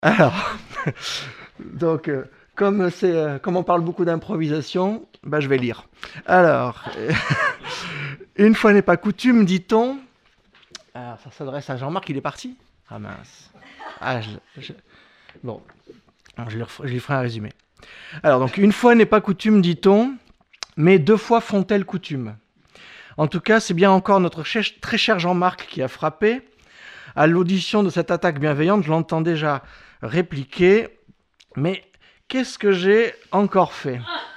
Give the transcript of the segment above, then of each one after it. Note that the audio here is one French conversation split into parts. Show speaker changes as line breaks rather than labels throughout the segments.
Alors, donc, comme on parle beaucoup d'improvisation, bah, je vais lire. Alors, une fois n'est pas coutume, dit-on. Alors, ça s'adresse à Jean-Marc, il est parti. Ah mince. Ah, bon, alors, je lui ferai un résumé. Alors, donc, une fois n'est pas coutume, dit-on, mais deux fois font-elles coutume. En tout cas, c'est bien encore notre très cher Jean-Marc qui a frappé. À l'audition de cette attaque bienveillante, je l'entends déjà répliquer. Mais qu'est-ce que j'ai encore fait ?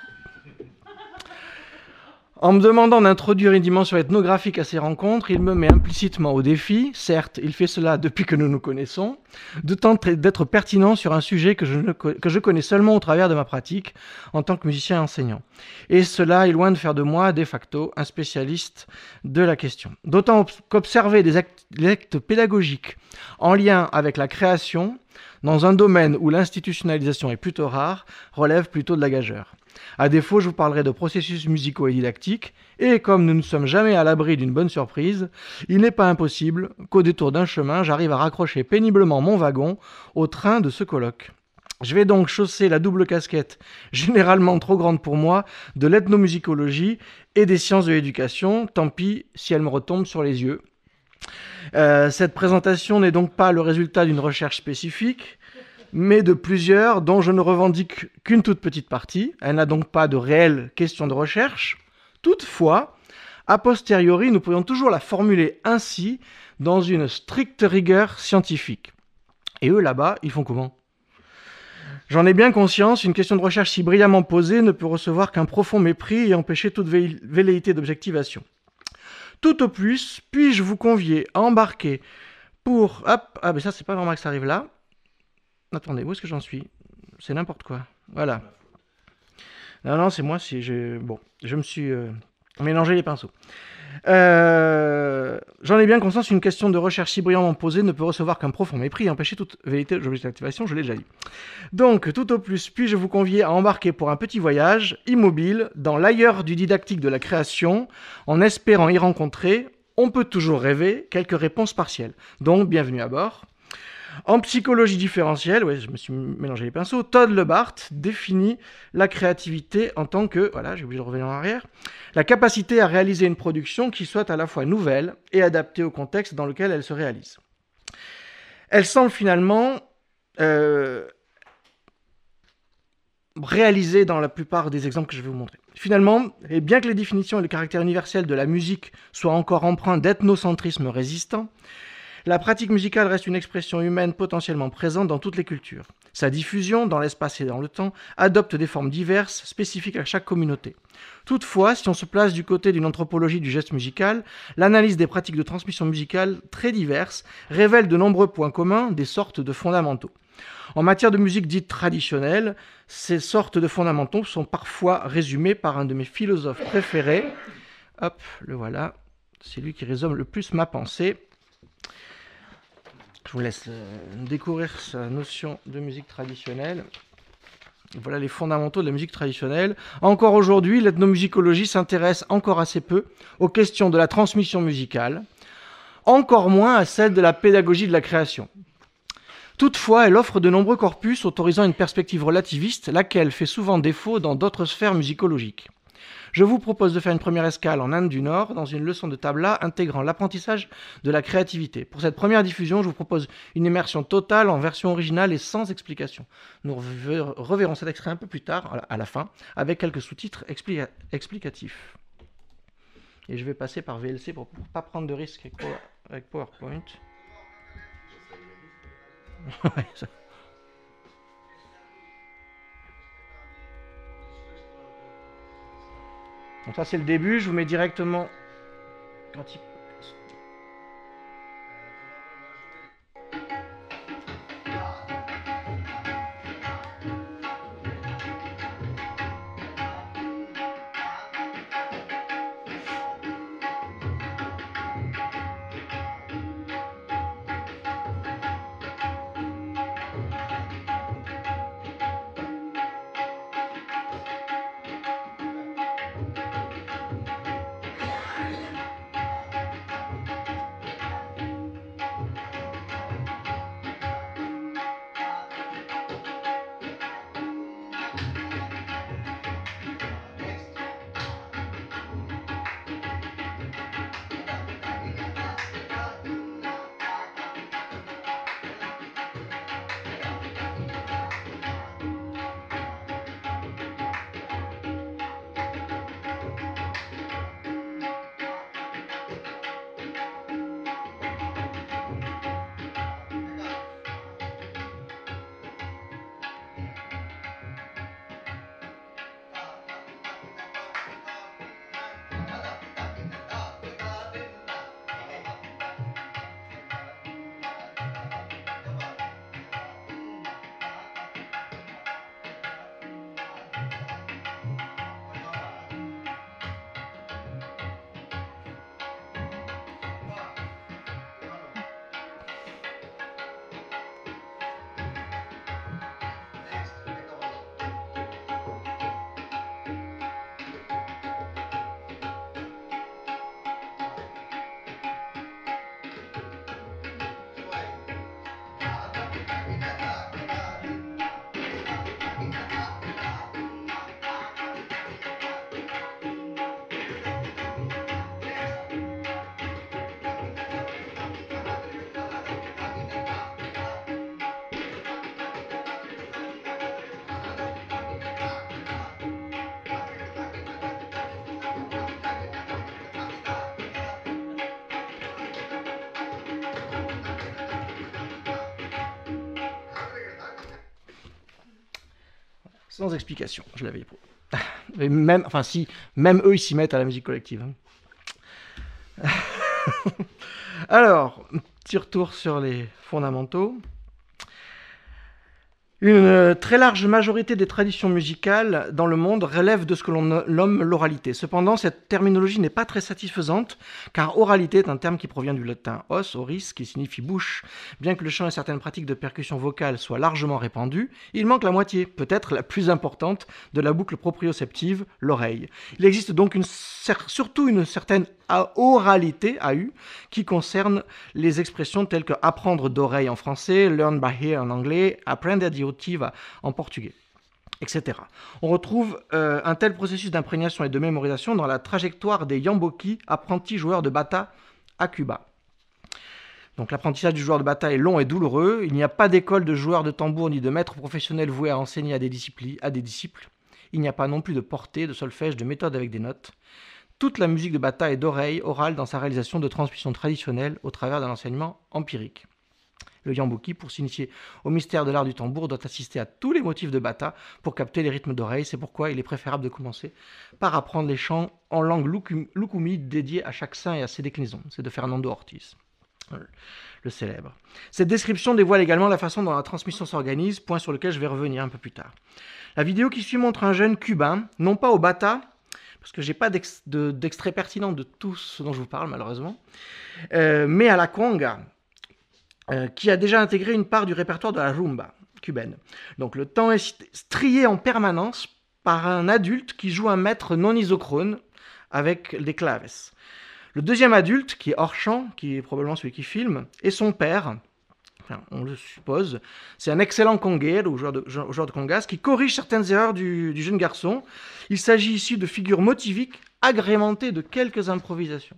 En me demandant d'introduire une dimension ethnographique à ces rencontres, il me met implicitement au défi, certes, il fait cela depuis que nous nous connaissons, de tenter d'être pertinent sur un sujet que je connais seulement au travers de ma pratique en tant que musicien et enseignant. Et cela est loin de faire de moi, de facto, un spécialiste de la question. D'autant qu'observer des actes pédagogiques en lien avec la création, dans un domaine où l'institutionnalisation est plutôt rare, relève plutôt de la gageure. À défaut, je vous parlerai de processus musicaux et didactiques, et comme nous ne sommes jamais à l'abri d'une bonne surprise, il n'est pas impossible qu'au détour d'un chemin, j'arrive à raccrocher péniblement mon wagon au train de ce colloque. Je vais donc chausser la double casquette, généralement trop grande pour moi, de l'ethnomusicologie et des sciences de l'éducation, tant pis si elle me retombe sur les yeux. Cette présentation n'est donc pas le résultat d'une recherche spécifique, mais de plusieurs dont je ne revendique qu'une toute petite partie. Elle n'a donc pas de réelle question de recherche. Toutefois, a posteriori, nous pourrions toujours la formuler ainsi dans une stricte rigueur scientifique. Et eux, là-bas, ils font comment ? J'en ai bien conscience, une question de recherche si brillamment posée ne peut recevoir qu'un profond mépris et empêcher toute velléité d'objectivation. Tout au plus, puis-je vous convier à embarquer pour... Hop, ah ben ça c'est pas normal que ça arrive là. Attendez, où est-ce que j'en suis ? C'est n'importe quoi. Voilà. Non, c'est moi, bon, je me suis mélangé les pinceaux. J'en ai bien conscience, une question de recherche si brillamment posée ne peut recevoir qu'un profond mépris et empêcher toute vérité d'objectivation, je l'ai déjà dit. Donc, tout au plus, puis-je vous convier à embarquer pour un petit voyage immobile dans l'ailleurs du didactique de la création, en espérant y rencontrer, on peut toujours rêver, quelques réponses partielles. Donc, bienvenue à bord. En psychologie différentielle, ouais, je me suis mélangé les pinceaux, Todd Lebart définit la créativité en tant que, voilà, j'ai oublié de revenir en arrière, la capacité à réaliser une production qui soit à la fois nouvelle et adaptée au contexte dans lequel elle se réalise. Elle semble finalement réalisée dans la plupart des exemples que je vais vous montrer. Finalement, et bien que les définitions et le caractère universel de la musique soient encore empreints d'ethnocentrisme résistant, la pratique musicale reste une expression humaine potentiellement présente dans toutes les cultures. Sa diffusion, dans l'espace et dans le temps, adopte des formes diverses, spécifiques à chaque communauté. Toutefois, si on se place du côté d'une anthropologie du geste musical, l'analyse des pratiques de transmission musicale très diverses révèle de nombreux points communs, des sortes de fondamentaux. En matière de musique dite traditionnelle, ces sortes de fondamentaux sont parfois résumés par un de mes philosophes préférés. Hop, le voilà. C'est lui qui résume le plus ma pensée. Je vous laisse découvrir sa notion de musique traditionnelle. Voilà les fondamentaux de la musique traditionnelle. Encore aujourd'hui, l'ethnomusicologie s'intéresse encore assez peu aux questions de la transmission musicale, encore moins à celles de la pédagogie de la création. Toutefois, elle offre de nombreux corpus autorisant une perspective relativiste, laquelle fait souvent défaut dans d'autres sphères musicologiques. Je vous propose de faire une première escale en Inde du Nord dans une leçon de tabla intégrant l'apprentissage de la créativité. Pour cette première diffusion, je vous propose une immersion totale en version originale et sans explication. Nous reverrons cet extrait un peu plus tard, à la fin, avec quelques sous-titres explicatifs. Et je vais passer par VLC pour ne pas prendre de risques avec PowerPoint. Ouais, ça... Donc ça c'est le début, je vous mets directement quand il... Sans explication, je l'avais éprouvé. Et même, enfin si, même eux, ils s'y mettent à la musique collective. Alors, petit retour sur les fondamentaux. Une très large majorité des traditions musicales dans le monde relèvent de ce que l'on nomme l'oralité. Cependant, cette terminologie n'est pas très satisfaisante, car oralité est un terme qui provient du latin os, oris, qui signifie bouche. Bien que le chant et certaines pratiques de percussion vocale soient largement répandues, il manque la moitié, peut-être la plus importante, de la boucle proprioceptive, l'oreille. Il existe donc surtout une certaine oralité, AU, qui concerne les expressions telles que apprendre d'oreille en français, learn by ear en anglais, apprender de auditiva en portugais, etc. On retrouve un tel processus d'imprégnation et de mémorisation dans la trajectoire des Yamboki, apprentis joueurs de bata à Cuba. Donc l'apprentissage du joueur de bata est long et douloureux. Il n'y a pas d'école de joueurs de tambour ni de maîtres professionnels voués à enseigner à des disciples. Il n'y a pas non plus de portée, de solfège, de méthode avec des notes. Toute la musique de bata est d'oreille orale dans sa réalisation de transmission traditionnelle au travers d'un enseignement empirique. Le Yamboki, pour s'initier au mystère de l'art du tambour, doit assister à tous les motifs de bata pour capter les rythmes d'oreille. C'est pourquoi il est préférable de commencer par apprendre les chants en langue lukumi dédiée à chaque saint et à ses déclinaisons. C'est de Fernando Ortiz, le célèbre. Cette description dévoile également la façon dont la transmission s'organise, point sur lequel je vais revenir un peu plus tard. La vidéo qui suit montre un jeune cubain, non pas au bata, parce que je n'ai pas d'extrait pertinent de tout ce dont je vous parle, malheureusement, mais à la conga, qui a déjà intégré une part du répertoire de la rumba cubaine. Donc le temps est strié en permanence par un adulte qui joue un maître non isochrone avec des claves. Le deuxième adulte, qui est hors champ, qui est probablement celui qui filme, et son père, enfin, on le suppose, c'est un excellent conguero, ou joueur de congas, qui corrige certaines erreurs du jeune garçon. Il s'agit ici de figures motiviques agrémentées de quelques improvisations.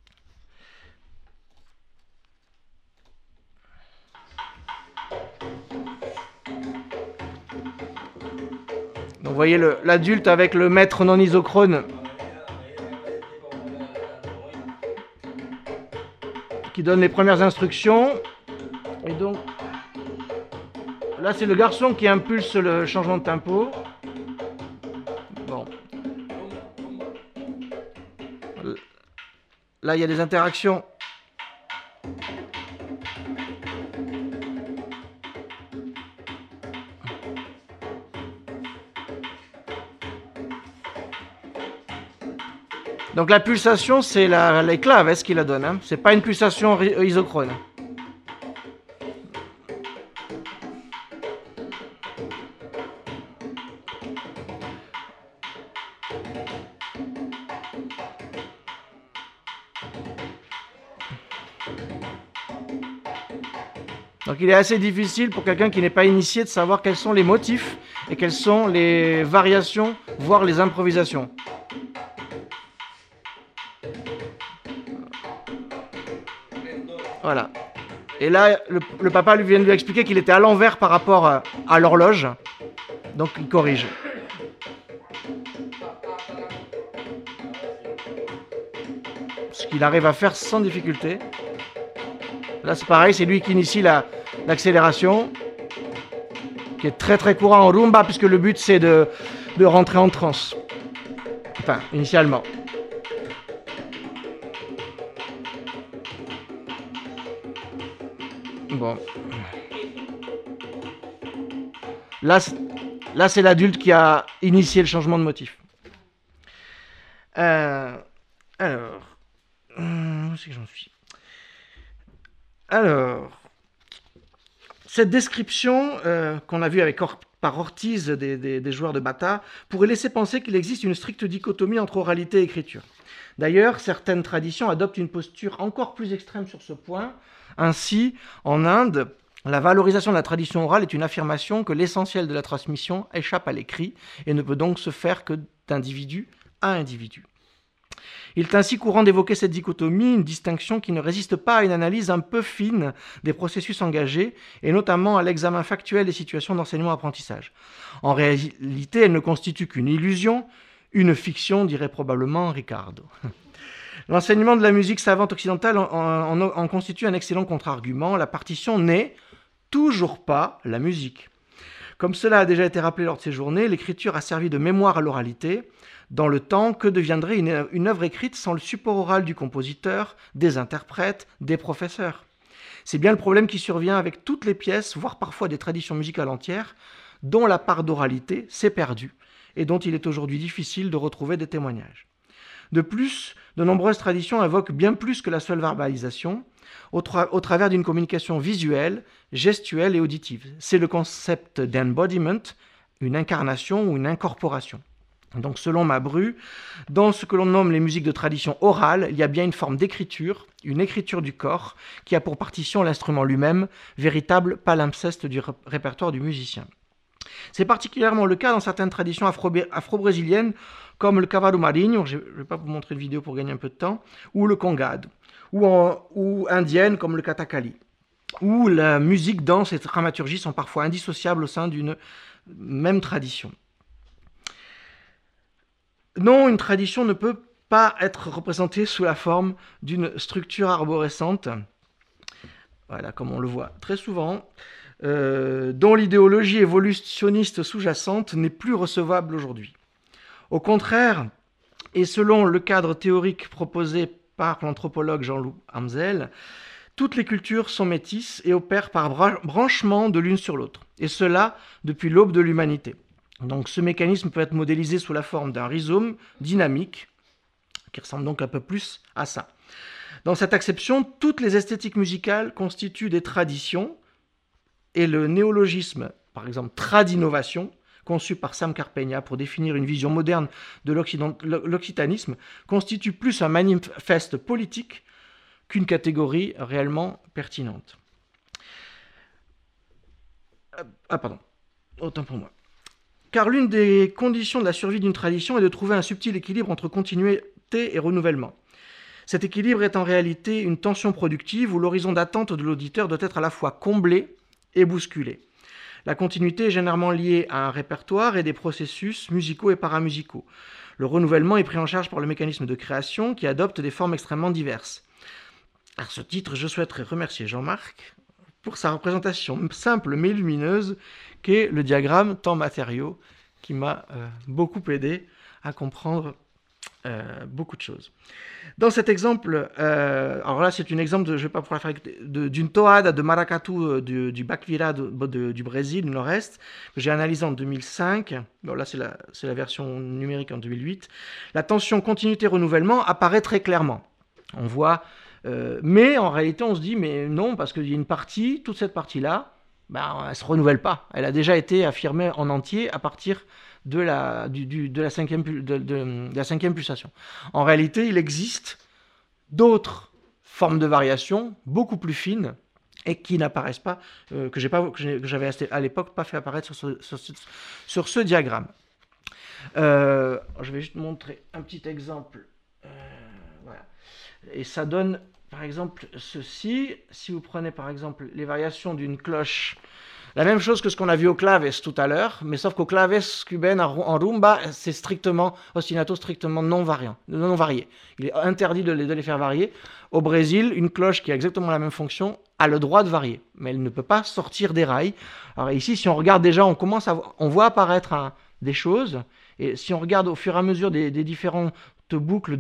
Donc vous voyez l'adulte avec le maître non isochrone qui donne les premières instructions. Et donc là c'est le garçon qui impulse le changement de tempo. Bon. Là il y a des interactions. Donc la pulsation, c'est les claves qui la donne. Hein. C'est pas une pulsation isochrone. Donc il est assez difficile pour quelqu'un qui n'est pas initié de savoir quels sont les motifs et quelles sont les variations, voire les improvisations. Voilà. Et là, le papa lui vient de lui expliquer qu'il était à l'envers par rapport à l'horloge. Donc il corrige. Ce qu'il arrive à faire sans difficulté. Là c'est pareil, c'est lui qui initie l'accélération. Qui est très très courant en rumba puisque le but c'est de rentrer en transe. Enfin, initialement. Bon. Là c'est l'adulte qui a initié le changement de motif. Alors, où c'est que j'en suis ? Alors, cette description qu'on a vue par Ortiz des joueurs de bata pourrait laisser penser qu'il existe une stricte dichotomie entre oralité et écriture. D'ailleurs, certaines traditions adoptent une posture encore plus extrême sur ce point. Ainsi, en Inde, la valorisation de la tradition orale est une affirmation que l'essentiel de la transmission échappe à l'écrit et ne peut donc se faire que d'individu à individu. Il est ainsi courant d'évoquer cette dichotomie, une distinction qui ne résiste pas à une analyse un peu fine des processus engagés, et notamment à l'examen factuel des situations d'enseignement-apprentissage. En réalité, elle ne constitue qu'une illusion, une fiction, dirait probablement Ricardo. L'enseignement de la musique savante occidentale en constitue un excellent contre-argument. La partition n'est toujours pas la musique. Comme cela a déjà été rappelé lors de ces journées, l'écriture a servi de mémoire à l'oralité. Dans le temps, que deviendrait une œuvre écrite sans le support oral du compositeur, des interprètes, des professeurs? C'est bien le problème qui survient avec toutes les pièces, voire parfois des traditions musicales entières, dont la part d'oralité s'est perdue et dont il est aujourd'hui difficile de retrouver des témoignages. De plus, de nombreuses traditions invoquent bien plus que la seule verbalisation, au travers d'une communication visuelle, gestuelle et auditive. C'est le concept d'embodiment, une incarnation ou une incorporation. Donc selon Mabru, dans ce que l'on nomme les musiques de tradition orale, il y a bien une forme d'écriture, une écriture du corps, qui a pour partition l'instrument lui-même, véritable palimpseste du répertoire du musicien. C'est particulièrement le cas dans certaines traditions afro-brésiliennes, comme le cavalo marinho, je ne vais pas vous montrer de vidéo pour gagner un peu de temps, ou le congado, ou indiennes comme le katakali, où la musique, danse et dramaturgie sont parfois indissociables au sein d'une même tradition. Non, une tradition ne peut pas être représentée sous la forme d'une structure arborescente, voilà, comme on le voit très souvent, dont l'idéologie évolutionniste sous-jacente n'est plus recevable aujourd'hui. Au contraire, et selon le cadre théorique proposé par l'anthropologue Jean-Loup Amsel, toutes les cultures sont métisses et opèrent par branchement de l'une sur l'autre, et cela depuis l'aube de l'humanité. Donc ce mécanisme peut être modélisé sous la forme d'un rhizome dynamique, qui ressemble donc un peu plus à ça. Dans cette acception, toutes les esthétiques musicales constituent des traditions, et le néologisme, par exemple tradinnovation, conçu par Sam Carpegna pour définir une vision moderne de l'occitanisme, constitue plus un manifeste politique qu'une catégorie réellement pertinente. Ah pardon, autant pour moi. Car l'une des conditions de la survie d'une tradition est de trouver un subtil équilibre entre continuité et renouvellement. Cet équilibre est en réalité une tension productive où l'horizon d'attente de l'auditeur doit être à la fois comblé et bousculé. La continuité est généralement liée à un répertoire et des processus musicaux et paramusicaux. Le renouvellement est pris en charge par le mécanisme de création qui adopte des formes extrêmement diverses. À ce titre, je souhaiterais remercier Jean-Marc pour sa représentation simple mais lumineuse qu'est le diagramme temps-matériaux qui m'a beaucoup aidé à comprendre beaucoup de choses. Dans cet exemple, alors là c'est un exemple, je ne vais pas pouvoir faire d'une toada de maracatu du Bac-Vira du Brésil, du Nord-Est, que j'ai analysé en 2005. Bon, là c'est la version numérique en 2008. La tension continuité-renouvellement apparaît très clairement. On voit, mais en réalité on se dit mais non, parce qu'il y a une partie, toute cette partie-là, ben, elle ne se renouvelle pas. Elle a déjà été affirmée en entier à partir de la cinquième pulsation. En réalité, il existe d'autres formes de variations beaucoup plus fines et qui n'apparaissent pas, que j'avais à l'époque pas fait apparaître sur ce diagramme. Je vais juste montrer un petit exemple. Voilà. Et ça donne, par exemple, ceci. Si vous prenez, par exemple, les variations d'une cloche, la même chose que ce qu'on a vu au claves tout à l'heure, mais sauf qu'au claves cubaine en rumba, c'est ostinato strictement non varié. Il est interdit de les faire varier. Au Brésil, une cloche qui a exactement la même fonction a le droit de varier, mais elle ne peut pas sortir des rails. Alors ici, si on regarde déjà, on voit apparaître des choses, et si on regarde au fur et à mesure des différentes boucles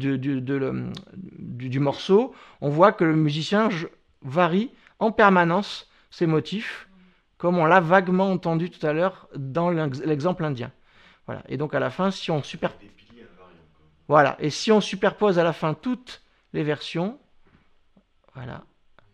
du morceau, on voit que le musicien varie en permanence ses motifs, comme on l'a vaguement entendu tout à l'heure dans l'exemple indien. Voilà. Et donc à la fin, si on voilà, et si on superpose à la fin toutes les versions, voilà,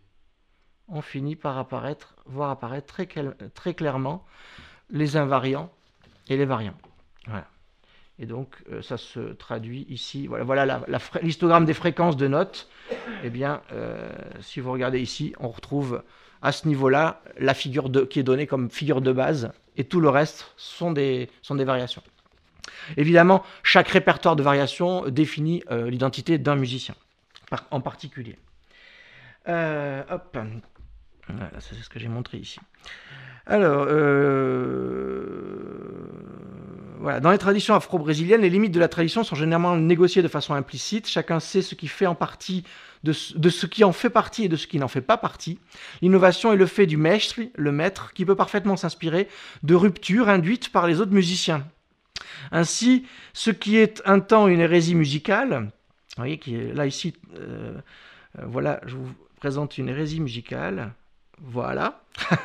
on finit par voir apparaître très clairement les invariants et les variants. Voilà. Et donc ça se traduit ici. Voilà l'histogramme des fréquences de notes. Eh bien, si vous regardez ici, on retrouve à ce niveau-là la figure qui est donnée comme figure de base, et tout le reste sont des variations. Évidemment, chaque répertoire de variations définit l'identité d'un musicien en particulier. Hop, voilà, c'est ce que j'ai montré ici. Alors, Voilà. Dans les traditions afro-brésiliennes, les limites de la tradition sont généralement négociées de façon implicite. Chacun sait ce qui fait en partie de ce qui en fait partie et de ce qui n'en fait pas partie. L'innovation est le fait du maître, le maître, qui peut parfaitement s'inspirer de ruptures induites par les autres musiciens. Ainsi, ce qui est un temps une hérésie musicale, vous voyez, qui est là ici, voilà, je vous présente une hérésie musicale, voilà,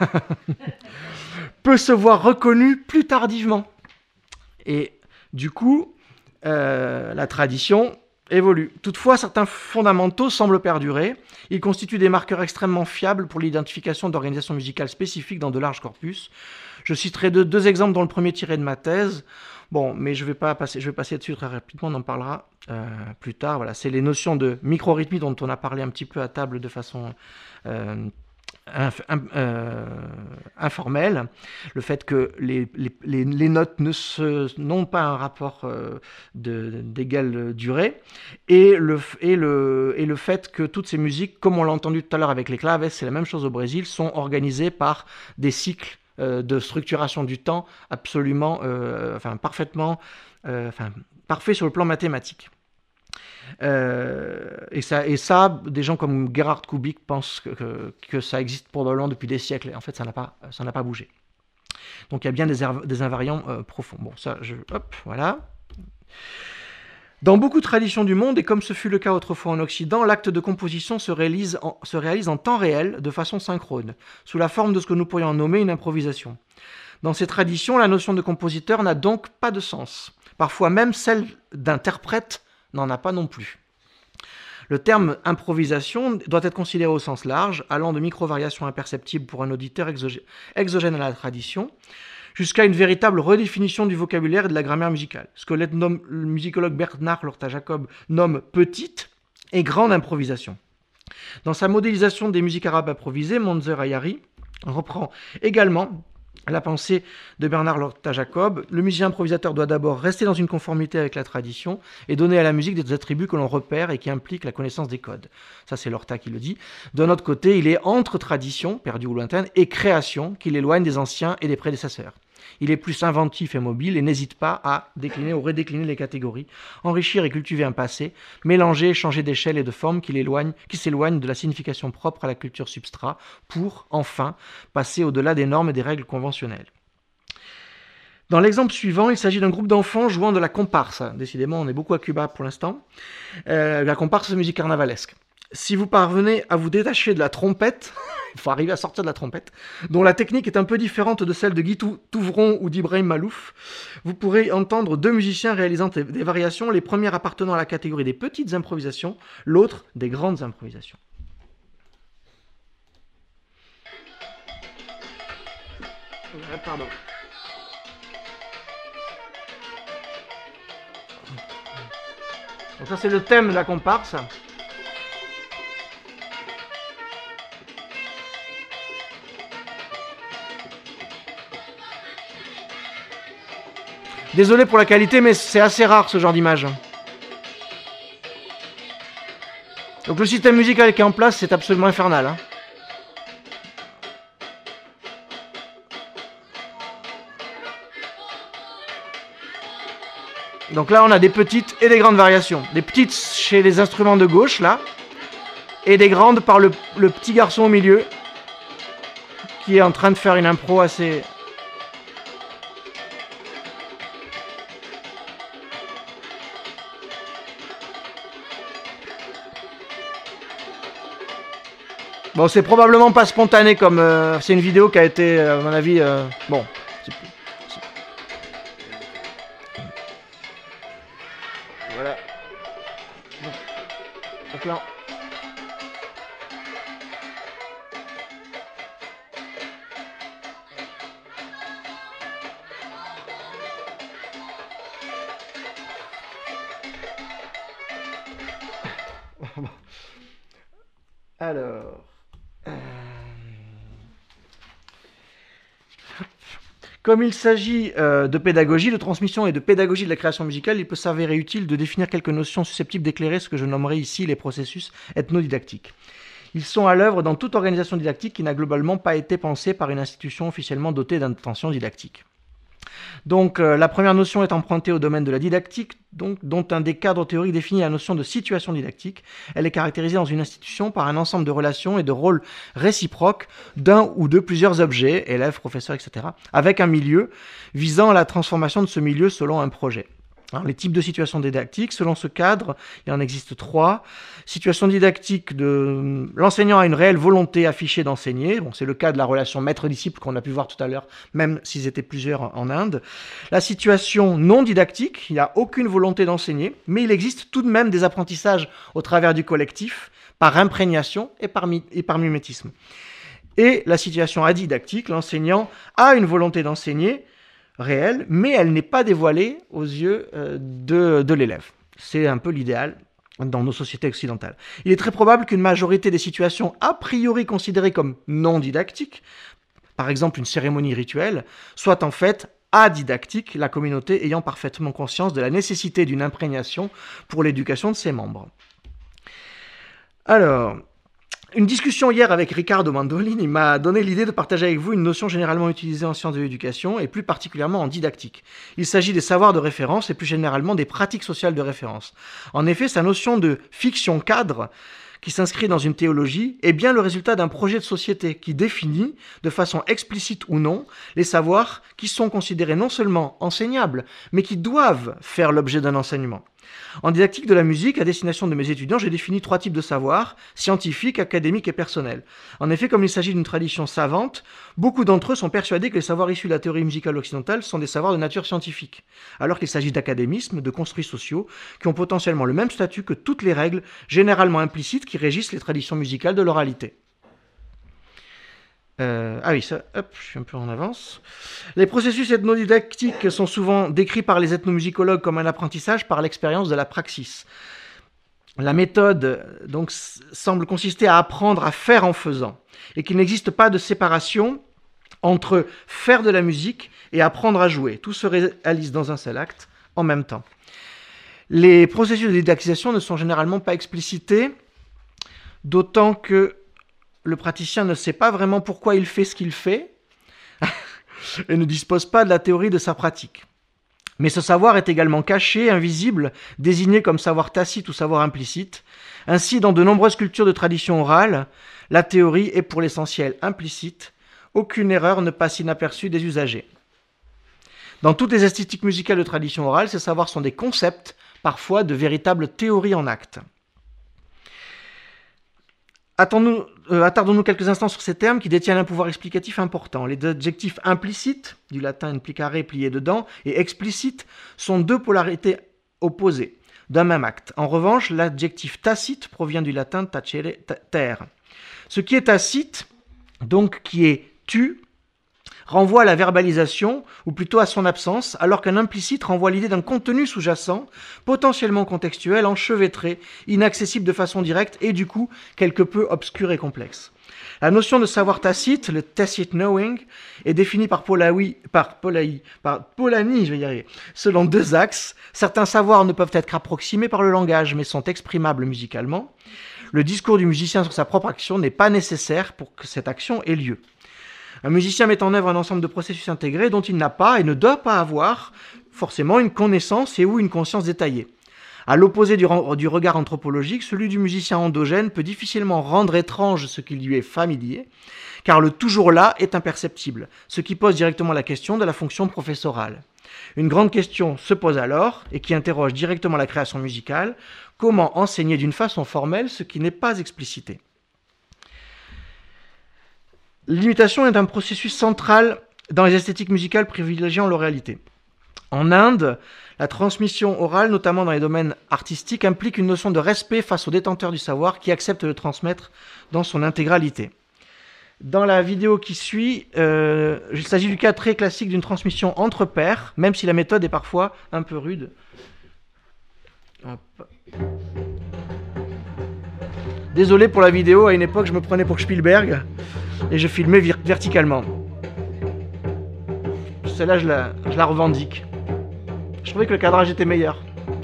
peut se voir reconnu plus tardivement. Et du coup, la tradition évolue. Toutefois, certains fondamentaux semblent perdurer. Ils constituent des marqueurs extrêmement fiables pour l'identification d'organisations musicales spécifiques dans de larges corpus. Je citerai deux exemples dont le premier tiré de ma thèse. Bon, mais je vais passer dessus très rapidement, on en parlera plus tard. Voilà, c'est les notions de micro-rythmie dont on a parlé un petit peu à table de façon informelle. Le fait que les notes n'ont pas un rapport d'égale durée, et le fait que toutes ces musiques, comme on l'a entendu tout à l'heure avec les claves, c'est la même chose au Brésil, sont organisées par des cycles de structuration du temps absolument, parfaitement, parfait sur le plan mathématique. Et ça, des gens comme Gerhard Kubik pensent que ça existe probablement depuis des siècles. Et en fait, ça n'a pas bougé. Donc il y a bien des invariants profonds. Bon, ça, voilà. Dans beaucoup de traditions du monde, et comme ce fut le cas autrefois en Occident, l'acte de composition se réalise en temps réel, de façon synchrone, sous la forme de ce que nous pourrions nommer une improvisation. Dans ces traditions, la notion de compositeur n'a donc pas de sens. Parfois même celle d'interprète n'en a pas non plus. Le terme improvisation doit être considéré au sens large, allant de micro-variations imperceptibles pour un auditeur exogène à la tradition, jusqu'à une véritable redéfinition du vocabulaire et de la grammaire musicale. Ce que le musicologue Bernard Lorta-Jacob nomme petite et grande improvisation. Dans sa modélisation des musiques arabes improvisées, Monzer Ayari reprend également la pensée de Bernard Lorta-Jacob. Le musicien improvisateur doit d'abord rester dans une conformité avec la tradition et donner à la musique des attributs que l'on repère et qui impliquent la connaissance des codes. Ça, c'est Lorta qui le dit. D'un autre côté, il est entre tradition, perdue ou lointaine, et création, qui l'éloigne des anciens et des prédécesseurs. Il est plus inventif et mobile et n'hésite pas à décliner ou redécliner les catégories, enrichir et cultiver un passé, mélanger et changer d'échelle et de forme qui s'éloigne de la signification propre à la culture substrat pour, enfin, passer au-delà des normes et des règles conventionnelles. Dans l'exemple suivant, il s'agit d'un groupe d'enfants jouant de la comparse. Décidément, on est beaucoup à Cuba pour l'instant. La comparse, c'est musique carnavalesque. Si vous parvenez à vous détacher de la trompette, il faut arriver à sortir de la trompette, dont la technique est un peu différente de celle de Guy Touvron ou d'Ibrahim Malouf, vous pourrez entendre deux musiciens réalisant des variations, les premières appartenant à la catégorie des petites improvisations, l'autre des grandes improvisations. Pardon. Donc ça, c'est le thème de la comparse. Désolé pour la qualité, mais c'est assez rare ce genre d'image. Donc le système musical qui est en place, c'est absolument infernal. Hein. Donc là, on a des petites et des grandes variations. Des petites chez les instruments de gauche, là. Et des grandes par le petit garçon au milieu, qui est en train de faire une impro assez... Bon, c'est probablement pas spontané comme... c'est une vidéo qui a été, à mon avis... bon. Voilà. Donc là... Alors... Comme il s'agit de pédagogie, de transmission et de pédagogie de la création musicale, il peut s'avérer utile de définir quelques notions susceptibles d'éclairer ce que je nommerai ici les processus ethnodidactiques. Ils sont à l'œuvre dans toute organisation didactique qui n'a globalement pas été pensée par une institution officiellement dotée d'intentions didactiques. Donc, la première notion est empruntée au domaine de la didactique, donc, dont un des cadres théoriques définit la notion de situation didactique. Elle est caractérisée dans une institution par un ensemble de relations et de rôles réciproques d'un ou de plusieurs objets, élèves, professeurs, etc., avec un milieu visant à la transformation de ce milieu selon un projet. Alors, les types de situations didactiques, selon ce cadre, il en existe 3. Situation didactique de l'enseignant a une réelle volonté affichée d'enseigner. Bon, c'est le cas de la relation maître-disciple qu'on a pu voir tout à l'heure, même s'ils étaient plusieurs en Inde. La situation non didactique, il n'y a aucune volonté d'enseigner, mais il existe tout de même des apprentissages au travers du collectif, par imprégnation et par mimétisme. Et la situation adidactique, l'enseignant a une volonté d'enseigner, réelle, mais elle n'est pas dévoilée aux yeux de l'élève. C'est un peu l'idéal dans nos sociétés occidentales. Il est très probable qu'une majorité des situations a priori considérées comme non didactiques, par exemple une cérémonie rituelle, soit en fait adidactique, la communauté ayant parfaitement conscience de la nécessité d'une imprégnation pour l'éducation de ses membres. Alors, une discussion hier avec Riccardo Mandolini m'a donné l'idée de partager avec vous une notion généralement utilisée en sciences de l'éducation et plus particulièrement en didactique. Il s'agit des savoirs de référence et plus généralement des pratiques sociales de référence. En effet, sa notion de fiction cadre qui s'inscrit dans une théologie est bien le résultat d'un projet de société qui définit, de façon explicite ou non, les savoirs qui sont considérés non seulement enseignables, mais qui doivent faire l'objet d'un enseignement. En didactique de la musique, à destination de mes étudiants, j'ai défini 3 types de savoirs, scientifiques, académiques et personnels. En effet, comme il s'agit d'une tradition savante, beaucoup d'entre eux sont persuadés que les savoirs issus de la théorie musicale occidentale sont des savoirs de nature scientifique, alors qu'il s'agit d'académisme, de construits sociaux, qui ont potentiellement le même statut que toutes les règles, généralement implicites, qui régissent les traditions musicales de l'oralité. Je suis un peu en avance. Les processus ethnodidactiques sont souvent décrits par les ethnomusicologues comme un apprentissage par l'expérience de la praxis. La méthode donc semble consister à apprendre à faire en faisant, et qu'il n'existe pas de séparation entre faire de la musique et apprendre à jouer. Tout se réalise dans un seul acte, en même temps. Les processus de didactisation ne sont généralement pas explicités, d'autant que le praticien ne sait pas vraiment pourquoi il fait ce qu'il fait et ne dispose pas de la théorie de sa pratique. Mais ce savoir est également caché, invisible, désigné comme savoir tacite ou savoir implicite. Ainsi, dans de nombreuses cultures de tradition orale, la théorie est pour l'essentiel implicite. Aucune erreur ne passe inaperçue des usagers. Dans toutes les esthétiques musicales de tradition orale, ces savoirs sont des concepts, parfois de véritables théories en acte. Attardons-nous quelques instants sur ces termes qui détiennent un pouvoir explicatif important. Les adjectifs implicites, du latin implicare, plié dedans, et explicites sont 2 polarités opposées d'un même acte. En revanche, l'adjectif tacite provient du latin tacere, taire. Ce qui est tacite, donc qui est tu, renvoie à la verbalisation, ou plutôt à son absence, alors qu'un implicite renvoie l'idée d'un contenu sous-jacent, potentiellement contextuel, enchevêtré, inaccessible de façon directe et du coup quelque peu obscur et complexe. La notion de savoir tacite, le tacit knowing, est définie par Polanyi, selon 2 axes. Certains savoirs ne peuvent être approximés par le langage, mais sont exprimables musicalement. Le discours du musicien sur sa propre action n'est pas nécessaire pour que cette action ait lieu. Un musicien met en œuvre un ensemble de processus intégrés dont il n'a pas et ne doit pas avoir forcément une connaissance et ou une conscience détaillée. À l'opposé du regard anthropologique, celui du musicien endogène peut difficilement rendre étrange ce qui lui est familier, car le toujours là est imperceptible, ce qui pose directement la question de la fonction professorale. Une grande question se pose alors, et qui interroge directement la création musicale, comment enseigner d'une façon formelle ce qui n'est pas explicité ? L'imitation est un processus central dans les esthétiques musicales privilégiant l'oralité. En Inde, la transmission orale, notamment dans les domaines artistiques, implique une notion de respect face au détenteur du savoir qui accepte de le transmettre dans son intégralité. Dans la vidéo qui suit, il s'agit du cas très classique d'une transmission entre pairs, même si la méthode est parfois un peu rude. Hop. Désolé pour la vidéo, à une époque je me prenais pour Spielberg et je filmais verticalement. Celle-là je la revendique. Je trouvais que le cadrage était meilleur.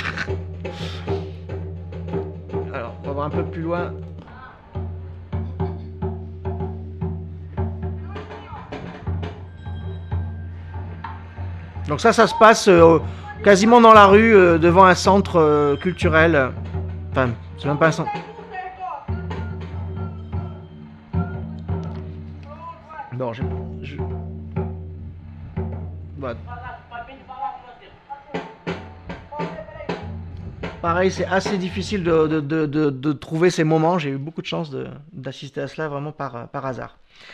Alors, on va voir un peu plus loin. Donc ça se passe quasiment dans la rue, devant un centre culturel. Enfin, c'est même pas un centre. Bon, voilà. Pareil, c'est assez difficile de trouver ces moments. J'ai eu beaucoup de chance d'assister à cela vraiment par hasard.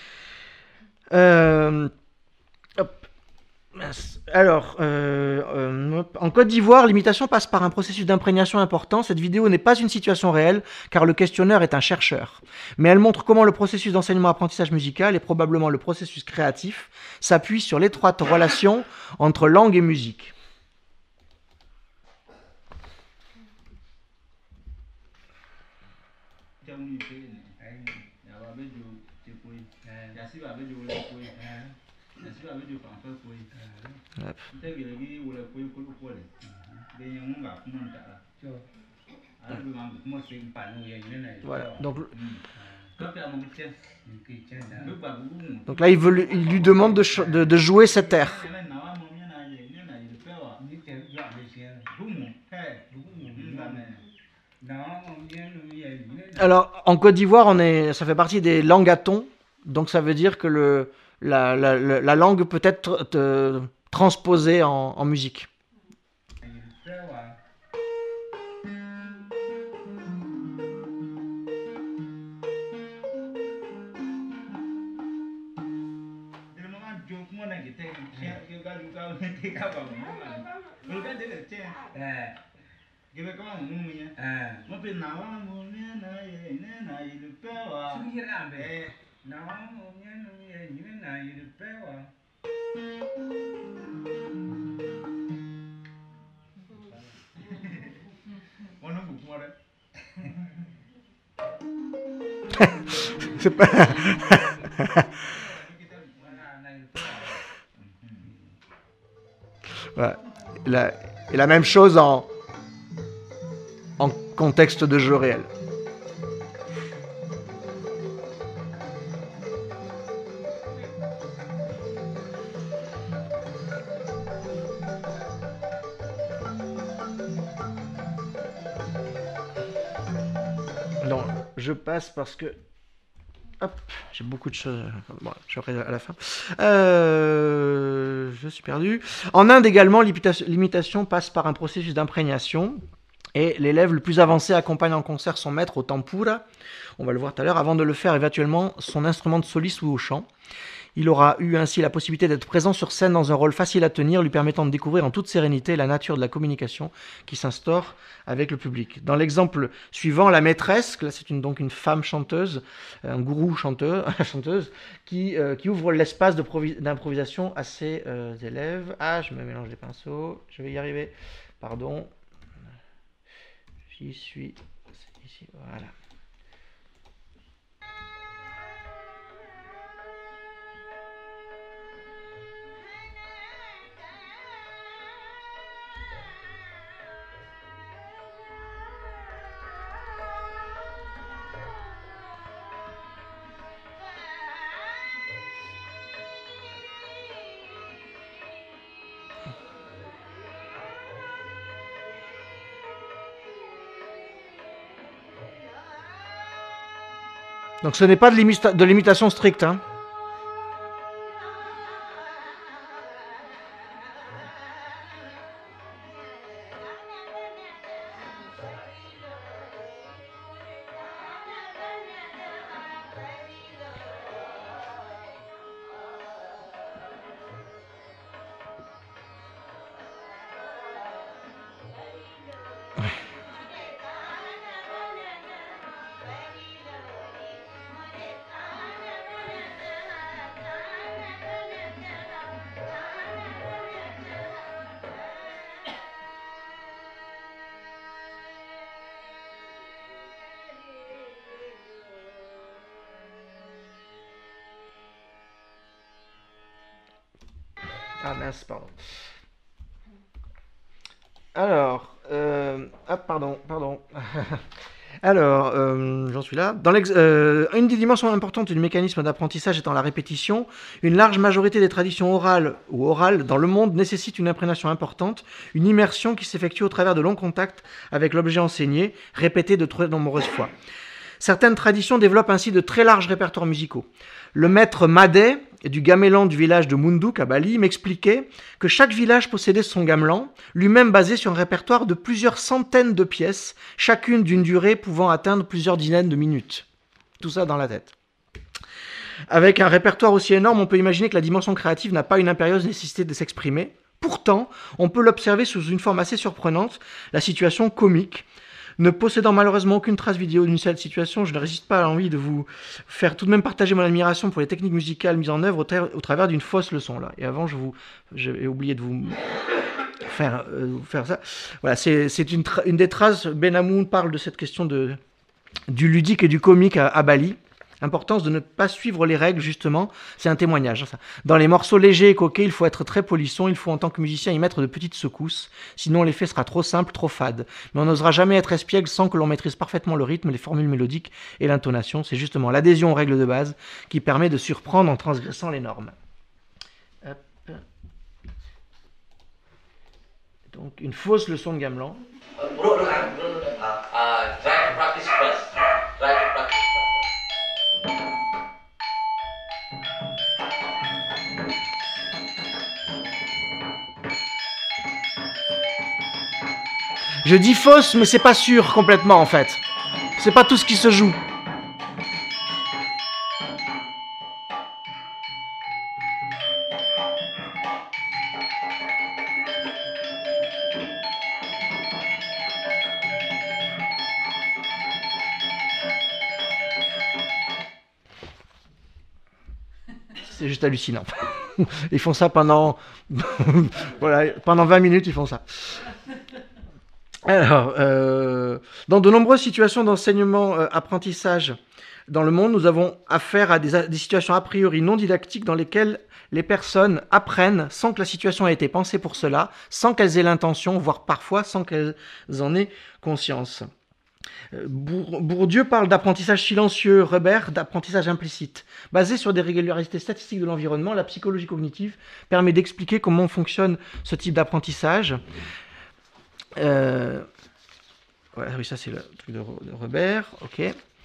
Euh, hop. Alors, en Côte d'Ivoire, l'imitation passe par un processus d'imprégnation important. Cette vidéo n'est pas une situation réelle, car le questionneur est un chercheur. Mais elle montre comment le processus d'enseignement-apprentissage musical, et probablement le processus créatif, s'appuie sur l'étroite relation entre langue et musique. Voilà. Donc là, il lui demande de jouer cet air. Alors, en Côte d'Ivoire, ça fait partie des langues à ton, donc ça veut dire que la langue peut être transposée en musique. C'est pas... Voilà. Et la même chose en contexte de jeu réel. Non, je passe parce que... Hop, j'ai beaucoup de choses. Bon, je ferai à la fin. Je suis perdu. En Inde également, l'imitation passe par un processus d'imprégnation. Et l'élève le plus avancé accompagne en concert son maître au tampura, on va le voir tout à l'heure, avant de le faire éventuellement son instrument de soliste ou au chant. Il aura eu ainsi la possibilité d'être présent sur scène dans un rôle facile à tenir, lui permettant de découvrir en toute sérénité la nature de la communication qui s'instaure avec le public. Dans l'exemple suivant, la maîtresse, là c'est donc une femme chanteuse, un gourou chanteuse, qui ouvre l'espace d'improvisation à ses élèves. Ah, je me mélange les pinceaux, je vais y arriver, pardon. J'y suis, c'est ici, voilà. Donc ce n'est pas de l'imitation stricte. Hein. Ah mince, pardon. Alors, pardon. Alors, j'en suis là. Une des dimensions importantes du mécanisme d'apprentissage étant la répétition, une large majorité des traditions orales ou orales dans le monde nécessitent une imprégnation importante, une immersion qui s'effectue au travers de longs contacts avec l'objet enseigné, répété de très nombreuses fois. Certaines traditions développent ainsi de très larges répertoires musicaux. Le maître Madé, du gamelan du village de Munduk à Bali, m'expliquait que chaque village possédait son gamelan, lui-même basé sur un répertoire de plusieurs centaines de pièces, chacune d'une durée pouvant atteindre plusieurs dizaines de minutes. Tout ça dans la tête. Avec un répertoire aussi énorme, on peut imaginer que la dimension créative n'a pas une impérieuse nécessité de s'exprimer. Pourtant, on peut l'observer sous une forme assez surprenante, la situation comique. Ne possédant malheureusement aucune trace vidéo d'une telle situation, je ne résiste pas à l'envie de vous faire tout de même partager mon admiration pour les techniques musicales mises en œuvre au travers d'une fausse leçon. Là. Et avant, j'ai oublié de vous faire ça. Voilà, c'est une des traces. Benhamoun parle de cette question du ludique et du comique à Bali. L'importance de ne pas suivre les règles, justement, c'est un témoignage. Ça. Dans les morceaux légers et coquets, il faut être très polisson, il faut en tant que musicien y mettre de petites secousses, sinon l'effet sera trop simple, trop fade. Mais on n'osera jamais être espiègle sans que l'on maîtrise parfaitement le rythme, les formules mélodiques et l'intonation. C'est justement l'adhésion aux règles de base qui permet de surprendre en transgressant les normes. Hop. Donc une fausse leçon de gamelan.
Try to practice first. Try to practice.
Je dis fausse, mais c'est pas sûr complètement en fait. C'est pas tout ce qui se joue. C'est juste hallucinant. Ils font ça pendant voilà, pendant 20 minutes, ils font ça. Alors, dans de nombreuses situations d'enseignement, apprentissage dans le monde, nous avons affaire à des situations a priori non didactiques dans lesquelles les personnes apprennent sans que la situation ait été pensée pour cela, sans qu'elles aient l'intention, voire parfois sans qu'elles en aient conscience. Bourdieu parle d'apprentissage silencieux, Reber d'apprentissage implicite. Basé sur des régularités statistiques de l'environnement, la psychologie cognitive permet d'expliquer comment fonctionne ce type d'apprentissage. Voilà, oui, ça c'est le truc de Reber, ok.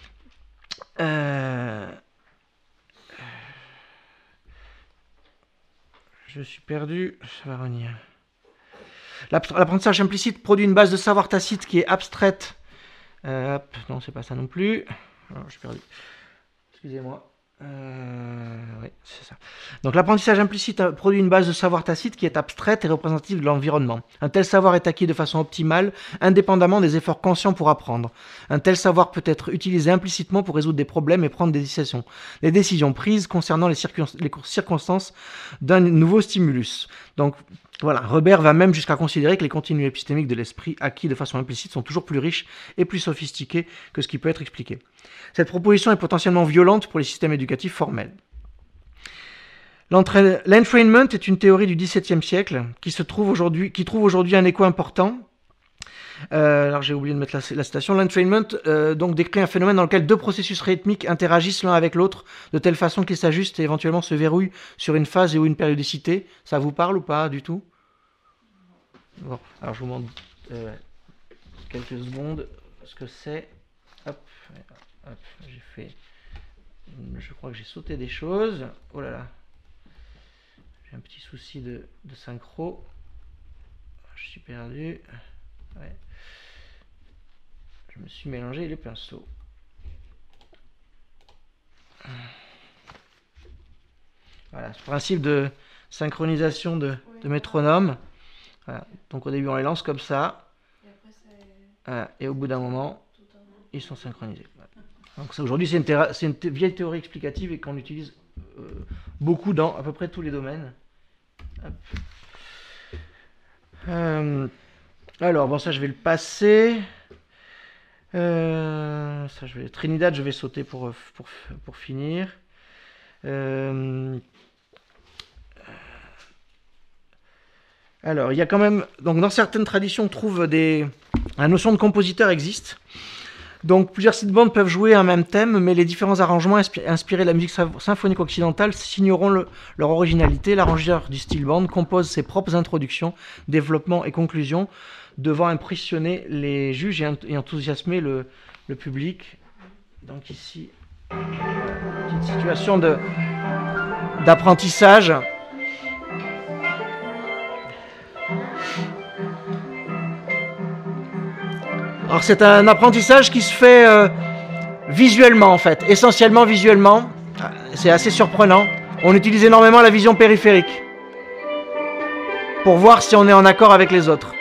Je suis perdu, ça va revenir. L'apprentissage implicite produit une base de savoir tacite qui est abstraite. Non, c'est pas ça non plus. Alors, je suis perdu. Excusez-moi. Oui, c'est ça. Donc l'apprentissage implicite produit une base de savoir tacite qui est abstraite et représentative de l'environnement. Un tel savoir est acquis de façon optimale, indépendamment des efforts conscients pour apprendre. Un tel savoir peut être utilisé implicitement pour résoudre des problèmes et prendre des décisions. Les décisions prises concernant les circonstances d'un nouveau stimulus. Donc voilà, Reber va même jusqu'à considérer que les contenus épistémiques de l'esprit acquis de façon implicite sont toujours plus riches et plus sophistiqués que ce qui peut être expliqué. Cette proposition est potentiellement violente pour les systèmes éducatifs formels. L'entrainment est une théorie du XVIIe siècle qui trouve aujourd'hui un écho important. Alors j'ai oublié de mettre la citation. L'entrainment donc décrit un phénomène dans lequel deux processus rythmiques interagissent l'un avec l'autre de telle façon qu'ils s'ajustent et éventuellement se verrouillent sur une phase ou une périodicité. Ça vous parle ou pas du tout? Bon, alors je vous demande quelques secondes ce que c'est. Hop, j'ai fait. Je crois que j'ai sauté des choses. Oh là là. J'ai un petit souci de synchro. Je suis perdu. Ouais. Je me suis mélangé les pinceaux. Voilà, ce principe de synchronisation de métronome. Voilà. Donc au début on les lance comme ça. Voilà. Et au bout d'un moment, ils sont synchronisés. Voilà. Donc aujourd'hui c'est une vieille théorie explicative et qu'on utilise beaucoup dans à peu près tous les domaines. Alors bon, ça je vais le passer. Trinidad je vais sauter pour finir. Alors il y a quand même, donc dans certaines traditions on trouve la notion de compositeur existe. Donc plusieurs steel bands peuvent jouer un même thème, mais les différents arrangements inspirés de la musique symphonique occidentale signeront leur originalité. L'arrangeur du steel band compose ses propres introductions, développements et conclusions, devant impressionner les juges et enthousiasmer le public. Donc ici, petite situation d'apprentissage. Alors c'est un apprentissage qui se fait visuellement en fait, essentiellement visuellement. C'est assez surprenant. On utilise énormément la vision périphérique pour voir si on est en accord avec les autres.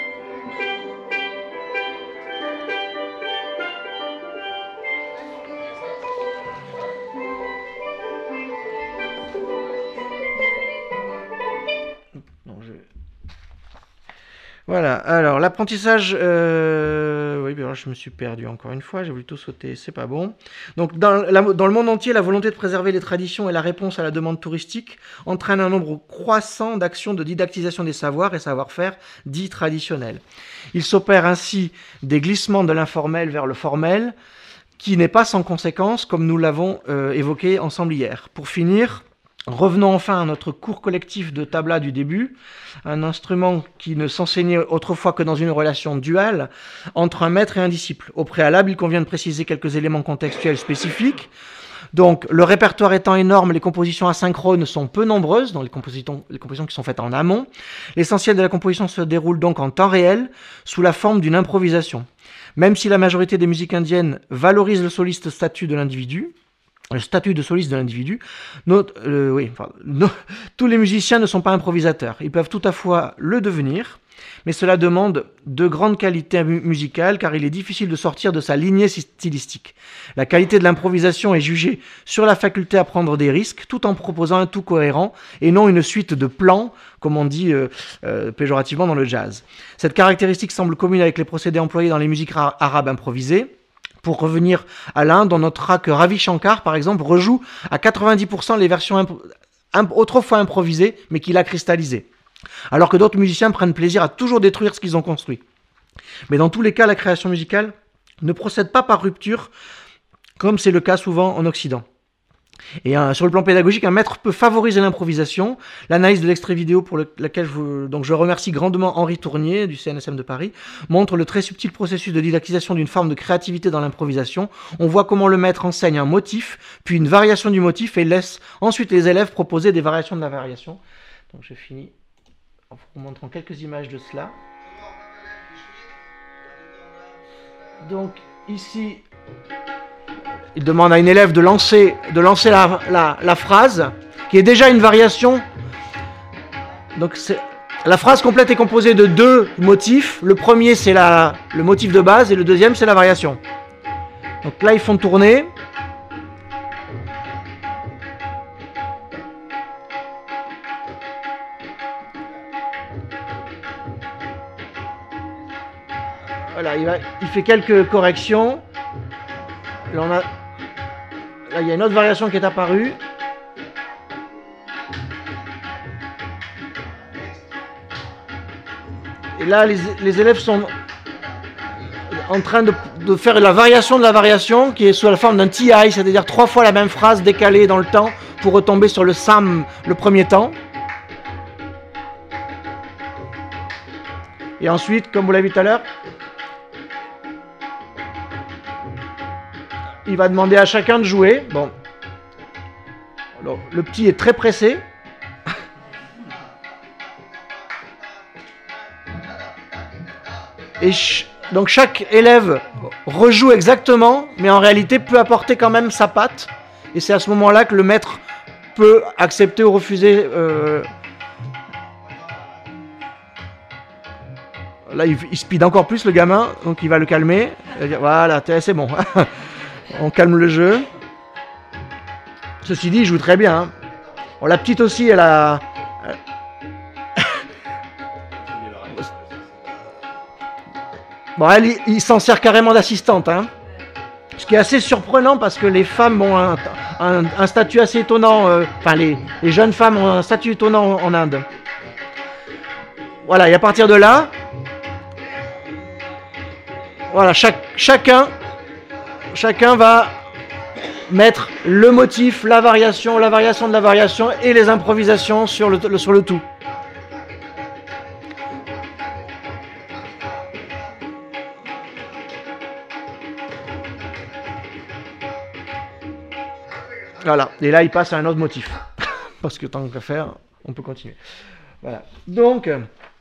Voilà, alors l'apprentissage, oui, bien, je me suis perdu encore une fois, j'ai voulu tout sauter, c'est pas bon. Donc dans le monde entier, la volonté de préserver les traditions et la réponse à la demande touristique entraîne un nombre croissant d'actions de didactisation des savoirs et savoir-faire dits traditionnels. Il s'opère ainsi des glissements de l'informel vers le formel, qui n'est pas sans conséquence, comme nous l'avons évoqué ensemble hier. Pour finir, revenons enfin à notre cours collectif de tabla du début, un instrument qui ne s'enseignait autrefois que dans une relation duale entre un maître et un disciple. Au préalable, il convient de préciser quelques éléments contextuels spécifiques. Donc, le répertoire étant énorme, les compositions asynchrones sont peu nombreuses, dans les compositions qui sont faites en amont. L'essentiel de la composition se déroule donc en temps réel, sous la forme d'une improvisation. Même si la majorité des musiques indiennes valorisent le soliste le statut de soliste de l'individu, tous les musiciens ne sont pas improvisateurs. Ils peuvent tout à fois le devenir, mais cela demande de grandes qualités musicales car il est difficile de sortir de sa lignée stylistique. La qualité de l'improvisation est jugée sur la faculté à prendre des risques tout en proposant un tout cohérent et non une suite de plans, comme on dit péjorativement dans le jazz. Cette caractéristique semble commune avec les procédés employés dans les musiques arabes improvisées. Pour revenir à l'Inde, on notera que Ravi Shankar, par exemple, rejoue à 90% les versions autrefois improvisées, mais qu'il a cristallisées. Alors que d'autres musiciens prennent plaisir à toujours détruire ce qu'ils ont construit. Mais dans tous les cas, la création musicale ne procède pas par rupture, comme c'est le cas souvent en Occident. Et sur le plan pédagogique, un maître peut favoriser l'improvisation. L'analyse de l'extrait vidéo pour laquelle je remercie grandement Henri Tournier du CNSM de Paris montre le très subtil processus de didactisation d'une forme de créativité dans l'improvisation. On voit comment le maître enseigne un motif, puis une variation du motif et laisse ensuite les élèves proposer des variations de la variation. Donc je finis en vous montrant quelques images de cela. Donc ici, il demande à une élève de lancer la phrase, qui est déjà une variation. Donc la phrase complète est composée de deux motifs. Le premier, c'est le motif de base, et le deuxième, c'est la variation. Donc là, ils font tourner. Voilà, il fait quelques corrections. Là, il y a une autre variation qui est apparue. Et là, les élèves sont en train de faire la variation de la variation, qui est sous la forme d'un TI, c'est-à-dire 3 fois la même phrase décalée dans le temps pour retomber sur le SAM le premier temps. Et ensuite, comme vous l'avez vu tout à l'heure, il va demander à chacun de jouer. Bon. Alors, le petit est très pressé. Et donc chaque élève rejoue exactement, mais en réalité peut apporter quand même sa patte. Et c'est à ce moment-là que le maître peut accepter ou refuser. Là, il speed encore plus le gamin, donc il va le calmer. Il va dire, voilà, c'est bon. On calme le jeu. Ceci dit, il joue très bien. Hein. Bon, la petite aussi, elle a... Bon, elle, il s'en sert carrément d'assistante. Hein. Ce qui est assez surprenant parce que les femmes ont un statut assez étonnant. Les jeunes femmes ont un statut étonnant en Inde. Voilà, et à partir de là... Voilà, chacun chacun va mettre le motif, la variation de la variation et les improvisations sur le tout. Voilà, et là il passe à un autre motif. Parce que tant qu'à faire, on peut continuer. Voilà. Donc,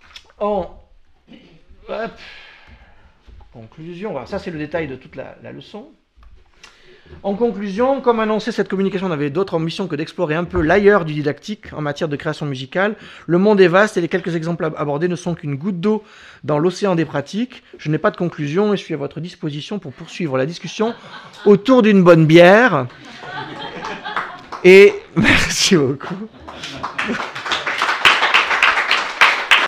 conclusion, voilà, ça c'est le détail de toute la leçon. En conclusion, comme annoncé, cette communication n'avait d'autre ambition que d'explorer un peu l'ailleurs du didactique en matière de création musicale. Le monde est vaste et les quelques exemples abordés ne sont qu'une goutte d'eau dans l'océan des pratiques. Je n'ai pas de conclusion et je suis à votre disposition pour poursuivre la discussion autour d'une bonne bière. Et merci beaucoup.